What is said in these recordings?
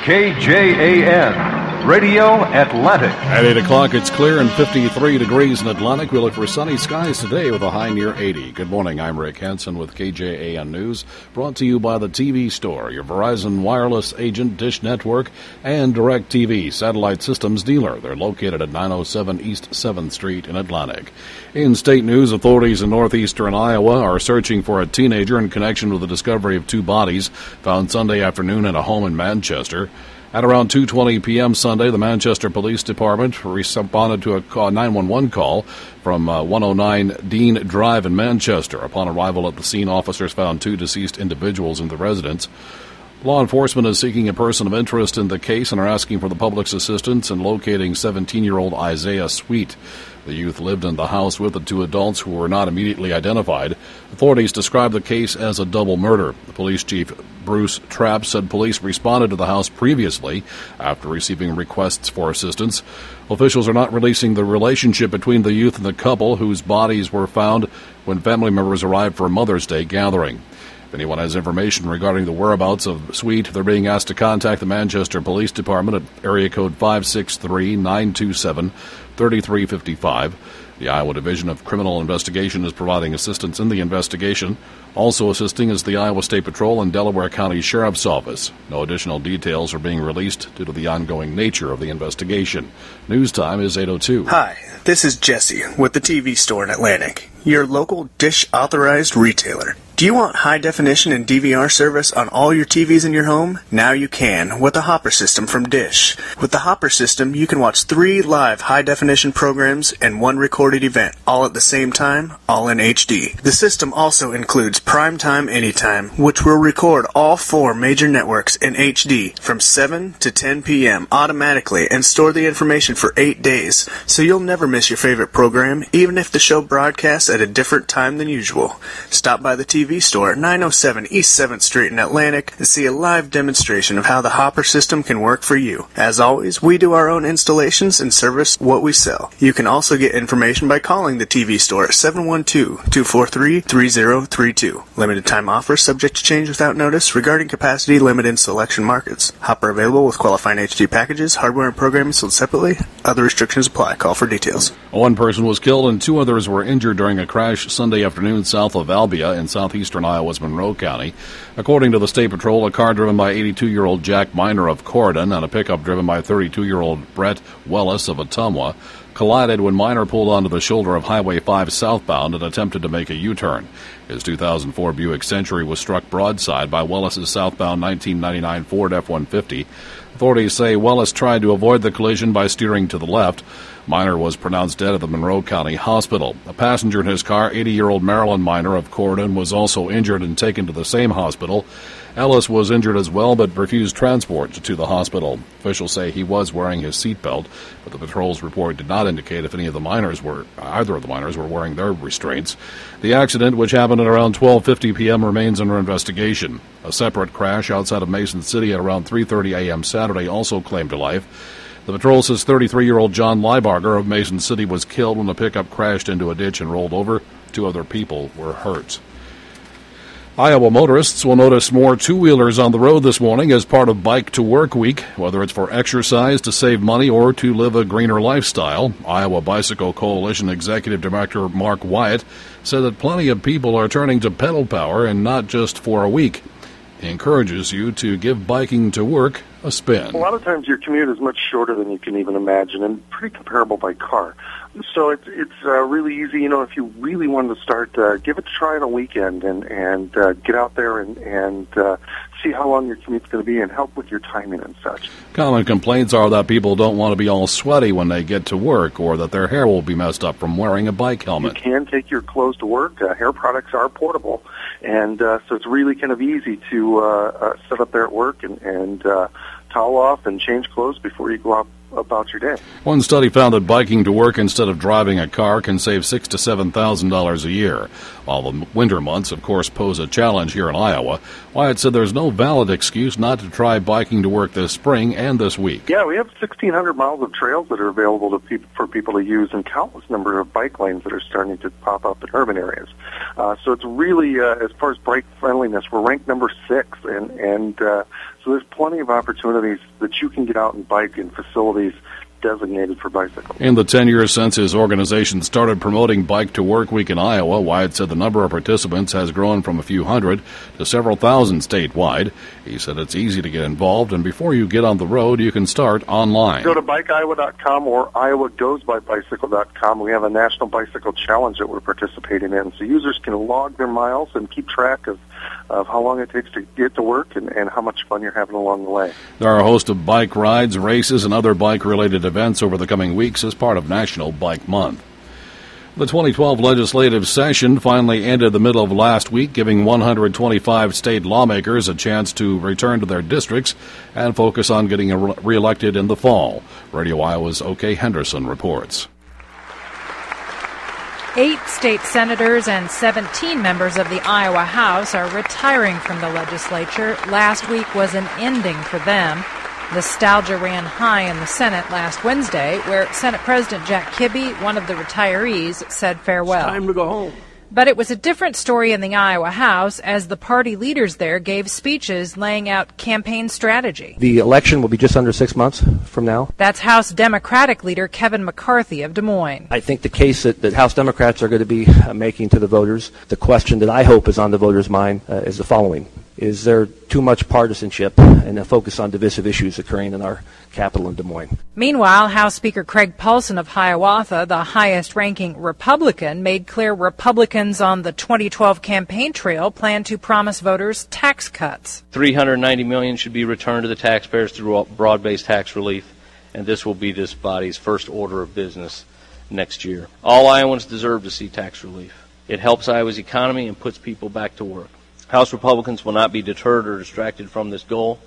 KJAN, Radio Atlantic. At 8 o'clock, it's clear and 53 degrees in Atlantic. We look for sunny skies today with a high near 80. Good morning, I'm Rick Henson with KJAN News, brought to you by the TV Store, your Verizon wireless agent, Dish Network, and DirecTV satellite systems dealer. They're located at 907 East 7th Street in Atlantic. In state news, authorities in northeastern Iowa are searching for a teenager in connection with the discovery of two bodies found Sunday afternoon in a home in Manchester. At around 2:20 p.m. Sunday, the Manchester Police Department responded to a 911 call from 109 Dean Drive in Manchester. Upon arrival at the scene, officers found two deceased individuals in the residence. Law enforcement is seeking a person of interest in the case and are asking for the public's assistance in locating 17-year-old Isaiah Sweet. The youth lived in the house with the two adults who were not immediately identified. Authorities described the case as a double murder. The police chief, Bruce Trapp, said police responded to the house previously after receiving requests for assistance. Officials are not releasing the relationship between the youth and the couple whose bodies were found when family members arrived for a Mother's Day gathering. If anyone has information regarding the whereabouts of Sweet, they're being asked to contact the Manchester Police Department at area code 563-927-3355. The Iowa Division of Criminal Investigation is providing assistance in the investigation. Also assisting is the Iowa State Patrol and Delaware County Sheriff's Office. No additional details are being released due to the ongoing nature of the investigation. News time is 8:02. Hi, this is Jesse with the TV Store in Atlantic, your local Dish authorized retailer. Do you want high definition and DVR service on all your TVs in your home? Now you can with the Hopper system from Dish. With the Hopper system, you can watch 3 live high definition programs and 1 recorded event, all at the same time, all in HD. The system also includes Primetime Anytime, which will record all 4 major networks in HD from 7 to 10 p.m. automatically and store the information for 8 days, so you'll never miss your favorite program, even if the show broadcasts at a different time than usual. Stop by the TV Store at 907 East 7th Street in Atlantic and see a live demonstration of how the Hopper system can work for you. As always, we do our own installations and service what we sell. You can also get information by calling the TV Store at 712-243-3032. Limited time offer subject to change without notice regarding capacity limit in selection markets. Hopper available with qualifying HD packages, hardware and programming sold separately. Other restrictions apply. Call for details. One person was killed and 2 others were injured during a crash Sunday afternoon south of Albia in southeastern Iowa's Monroe County. According to the State Patrol, a car driven by 82-year-old Jack Miner of Corydon and a pickup driven by 32-year-old Brett Wellis of Ottumwa collided when Miner pulled onto the shoulder of Highway 5 southbound and attempted to make a U-turn. His 2004 Buick Century was struck broadside by Wellis's southbound 1999 Ford F-150. Authorities say Wellis tried to avoid the collision by steering to the left. Miner was pronounced dead at the Monroe County Hospital. A passenger in his car, 80-year-old Marilyn Miner of Corydon, was also injured and taken to the same hospital. Ellis was injured as well, but refused transport to the hospital. Officials say he was wearing his seatbelt, but the patrol's report did not indicate if either of the miners were wearing their restraints. The accident, which happened at around 12:50 p.m., remains under investigation. A separate crash outside of Mason City at around 3:30 a.m. Saturday also claimed to life. The patrol says 33-year-old John Liebarger of Mason City was killed when the pickup crashed into a ditch and rolled over. 2 other people were hurt. Iowa motorists will notice more two-wheelers on the road this morning as part of Bike to Work Week, whether it's for exercise, to save money, or to live a greener lifestyle. Iowa Bicycle Coalition Executive Director Mark Wyatt said that plenty of people are turning to pedal power and not just for a week. He encourages you to give biking to work a spin. A lot of times your commute is much shorter than you can even imagine and pretty comparable by car. So it's really easy, if you really wanted to start, give it a try on a weekend and get out there and see how long your commute's going to be and help with your timing and such. Common complaints are that people don't want to be all sweaty when they get to work or that their hair will be messed up from wearing a bike helmet. You can take your clothes to work. Hair products are portable, and so it's really kind of easy to sit up there at work and towel off and change clothes before you go out about your day. One study found that biking to work instead of driving a car can save $6,000 to $7,000 a year. While the winter months, of course, pose a challenge here in Iowa, Wyatt said there's no no valid excuse not to try biking to work this spring and this week. Yeah, we have 1,600 miles of trails that are available to for people to use, and countless number of bike lanes that are starting to pop up in urban areas. So it's really, as far as bike friendliness, we're ranked number 6, and so there's plenty of opportunities that you can get out and bike in facilities designated for bicycles. In the 10 years since his organization started promoting Bike to Work Week in Iowa, Wyatt said the number of participants has grown from a few hundred to several thousand statewide. He said it's easy to get involved, and before you get on the road, you can start online. Go to bikeiowa.com or iowagoesbybicycle.com. We have a national bicycle challenge that we're participating in, so users can log their miles and keep track of how long it takes to get to work and how much fun you're having along the way. There are a host of bike rides, races, and other bike-related events over the coming weeks as part of National Bike Month. The 2012 legislative session finally ended the middle of last week, giving 125 state lawmakers a chance to return to their districts and focus on getting reelected in the fall. Radio Iowa's O.K. Henderson reports. 8 state senators and 17 members of the Iowa House are retiring from the legislature. Last week was an ending for them. Nostalgia ran high in the Senate last Wednesday, where Senate President Jack Kibbe, one of the retirees, said farewell. It's time to go home. But it was a different story in the Iowa House, as the party leaders there gave speeches laying out campaign strategy. The election will be just under 6 months from now. That's House Democratic leader Kevin McCarthy of Des Moines. I think the case that House Democrats are going to be making to the voters, the question that I hope is on the voters' mind is the following. Is there too much partisanship and a focus on divisive issues occurring in our capital in Des Moines? Meanwhile, House Speaker Craig Paulson of Hiawatha, the highest-ranking Republican, made clear Republicans on the 2012 campaign trail plan to promise voters tax cuts. $390 million should be returned to the taxpayers through broad-based tax relief, and this will be this body's first order of business next year. All Iowans deserve to see tax relief. It helps Iowa's economy and puts people back to work. House Republicans will not be deterred or distracted from this goal.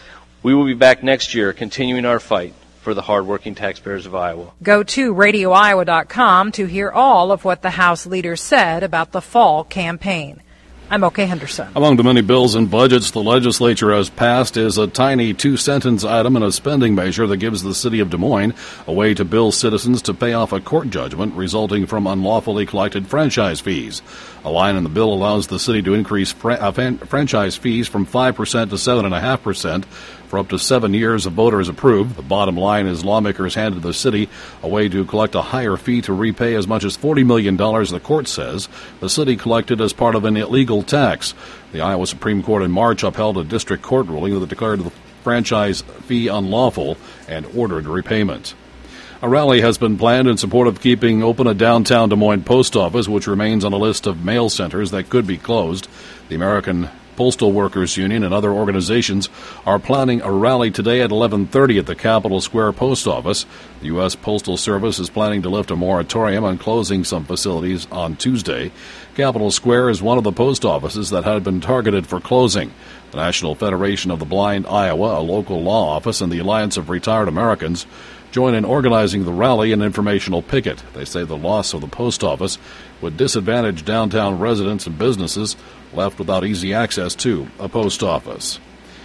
We will be back next year continuing our fight for the hardworking taxpayers of Iowa. Go to radioiowa.com to hear all of what the House leaders said about the fall campaign. I'm O.K. Henderson. Among the many bills and budgets the legislature has passed is a tiny 2-sentence item in a spending measure that gives the city of Des Moines a way to bill citizens to pay off a court judgment resulting from unlawfully collected franchise fees. A line in the bill allows the city to increase franchise fees from 5% to 7.5% for up to 7 years if voters approve. The bottom line is lawmakers handed the city a way to collect a higher fee to repay as much as $40 million, the court says, the city collected as part of an illegal tax. The Iowa Supreme Court in March upheld a district court ruling that declared the franchise fee unlawful and ordered repayment. A rally has been planned in support of keeping open a downtown Des Moines post office, which remains on a list of mail centers that could be closed. The American Postal Workers Union and other organizations are planning a rally today at 11:30 at the Capitol Square Post Office. The U.S. Postal Service is planning to lift a moratorium on closing some facilities on Tuesday. Capitol Square is one of the post offices that had been targeted for closing. The National Federation of the Blind Iowa, a local law office, and the Alliance of Retired Americans join in organizing the rally and informational picket. They say the loss of the post office would disadvantage downtown residents and businesses left without easy access to a post office.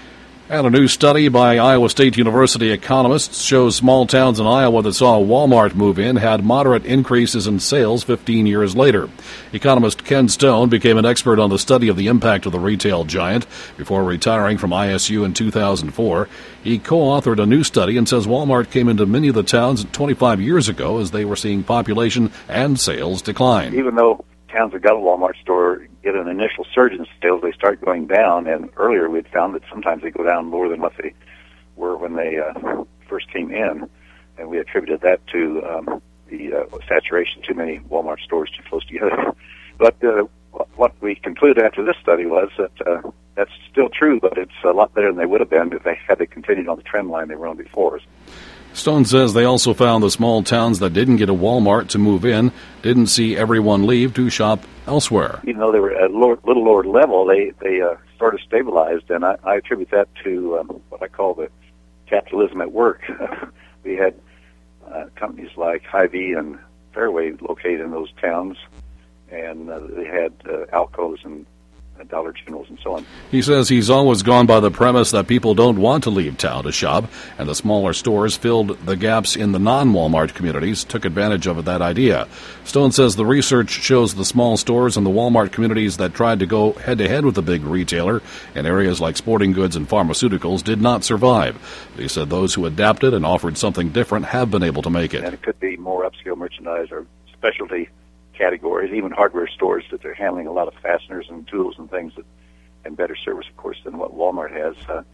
And a new study by Iowa State University economists shows small towns in Iowa that saw a Walmart move in had moderate increases in sales 15 years later. Economist Ken Stone became an expert on the study of the impact of the retail giant before retiring from ISU in 2004. He co-authored a new study and says Walmart came into many of the towns 25 years ago as they were seeing population and sales decline. Even though towns that got a Walmart store get an initial surge in sales, they start going down, and earlier we'd found that sometimes they go down more than what they were when they first came in, and we attributed that to the saturation, too many Walmart stores too close together. But what we concluded after this study was that that's still true, but it's a lot better than they would have been if they had continued on the trend line they were on before. Stone says they also found the small towns that didn't get a Walmart to move in didn't see everyone leave to shop elsewhere. Even though they were at a little lower level, they sort of stabilized, and I attribute that to what I call the capitalism at work. We had companies like Hy-Vee and Fairway located in those towns, and they had Alco's and Dollar Generals and so on. He says he's always gone by the premise that people don't want to leave town to shop, and the smaller stores filled the gaps in the non-Walmart communities, took advantage of that idea. Stone says the research shows the small stores and the Walmart communities that tried to go head-to-head with the big retailer in areas like sporting goods and pharmaceuticals did not survive. He said those who adapted and offered something different have been able to make it. And it could be more upscale merchandise or specialty categories, even hardware stores that they're handling a lot of fasteners and tools and things that, and better service, of course, than what Walmart has,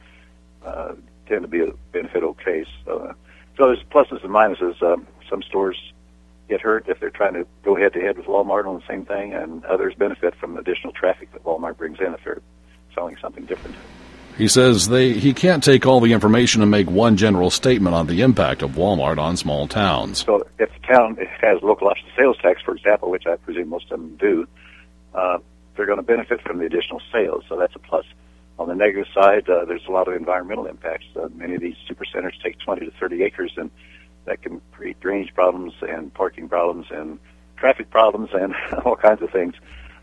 tend to be a beneficial case. So there's pluses and minuses. Some stores get hurt if they're trying to go head-to-head with Walmart on the same thing, and others benefit from additional traffic that Walmart brings in if they're selling something different. He says he can't take all the information and make one general statement on the impact of Walmart on small towns. So if the town has local option sales tax, for example, which I presume most of them do, they're going to benefit from the additional sales, so that's a plus. On the negative side, there's a lot of environmental impacts. Many of these supercenters take 20 to 30 acres, and that can create drainage problems and parking problems and traffic problems and all kinds of things.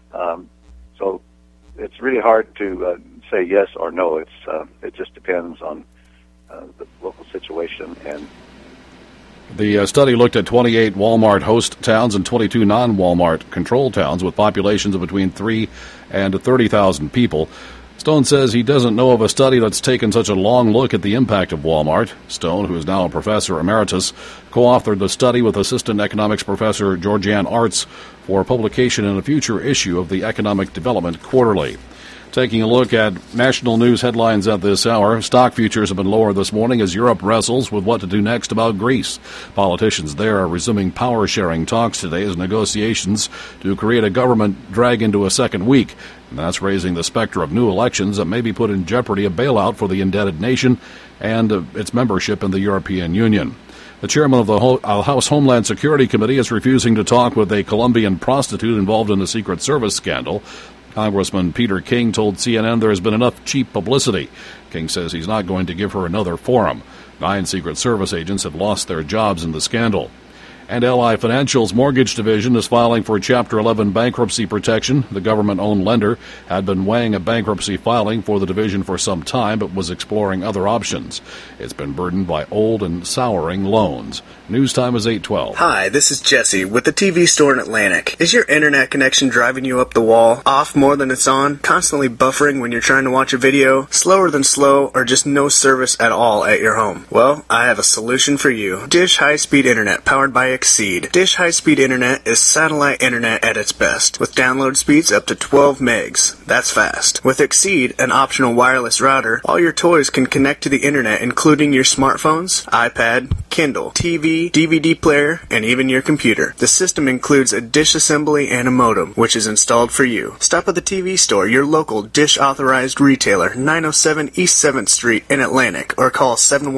So it's really hard to say yes or no. It just depends on the local situation. And the study looked at 28 Walmart host towns and 22 non-Walmart control towns with populations of between 3 and 30,000 people. Stone says he doesn't know of a study that's taken such a long look at the impact of Walmart. Stone, who is now a professor emeritus, co-authored the study with assistant economics professor Georgianne Arts for publication in a future issue of the Economic Development Quarterly. Taking a look at national news headlines at this hour, stock futures have been lower this morning as Europe wrestles with what to do next about Greece. Politicians there are resuming power-sharing talks today as negotiations to create a government drag into a second week. And that's raising the specter of new elections that may be put in jeopardy a bailout for the indebted nation and its membership in the European Union. The chairman of the House Homeland Security Committee is refusing to talk with a Colombian prostitute involved in a Secret Service scandal. Congressman Peter King told CNN there has been enough cheap publicity. King says he's not going to give her another forum. 9 Secret Service agents have lost their jobs in the scandal. And LI Financial's mortgage division is filing for Chapter 11 bankruptcy protection. The government-owned lender had been weighing a bankruptcy filing for the division for some time, but was exploring other options. It's been burdened by old and souring loans. News time is 8:12. Hi, this is Jesse with the TV store in Atlantic. Is your internet connection driving you up the wall? Off more than it's on? Constantly buffering when you're trying to watch a video? Slower than slow, or just no service at all at your home? Well, I have a solution for you. Dish High-Speed Internet powered by Exceed. Dish High-Speed Internet is satellite internet at its best, with download speeds up to 12 megs. That's fast. With Exceed, an optional wireless router, all your toys can connect to the internet, including your smartphones, iPad, Kindle, TV, DVD player, and even your computer. The system includes a dish assembly and a modem, which is installed for you. Stop at the TV store, your local Dish-authorized retailer, 907 East 7th Street in Atlantic, or call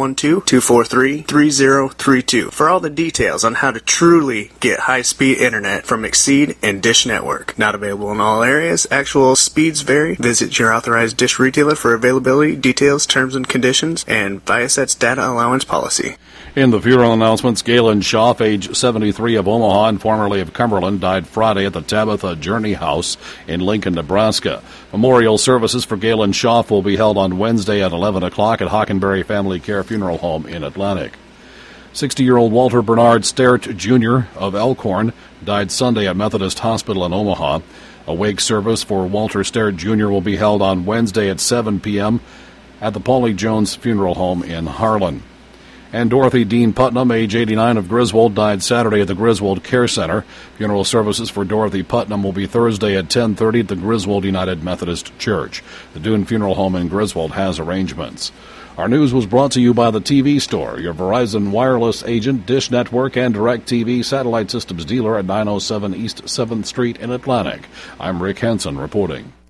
712-243-3032 for all the details on how to truly get high-speed internet from Exceed and Dish Network. Not available in all areas. Actual speeds vary. Visit your authorized Dish retailer for availability, details, terms and conditions, and Viasat's data allowance policy. In the funeral announcements, Galen Schaaf, age 73 of Omaha and formerly of Cumberland, died Friday at the Tabitha Journey House in Lincoln, Nebraska. Memorial services for Galen Schaaf will be held on Wednesday at 11 o'clock at Hockenberry Family Care Funeral Home in Atlantic. 60-year-old Walter Bernard Stert, Jr. of Elkhorn died Sunday at Methodist Hospital in Omaha. A wake service for Walter Stert, Jr. will be held on Wednesday at 7 p.m. at the Paulie Jones Funeral Home in Harlan. And Dorothy Dean Putnam, age 89 of Griswold, died Saturday at the Griswold Care Center. Funeral services for Dorothy Putnam will be Thursday at 10:30 at the Griswold United Methodist Church. The Dune Funeral Home in Griswold has arrangements. Our news was brought to you by the TV Store, your Verizon wireless agent, Dish Network, and DirecTV satellite systems dealer at 907 East 7th Street in Atlantic. I'm Rick Henson reporting.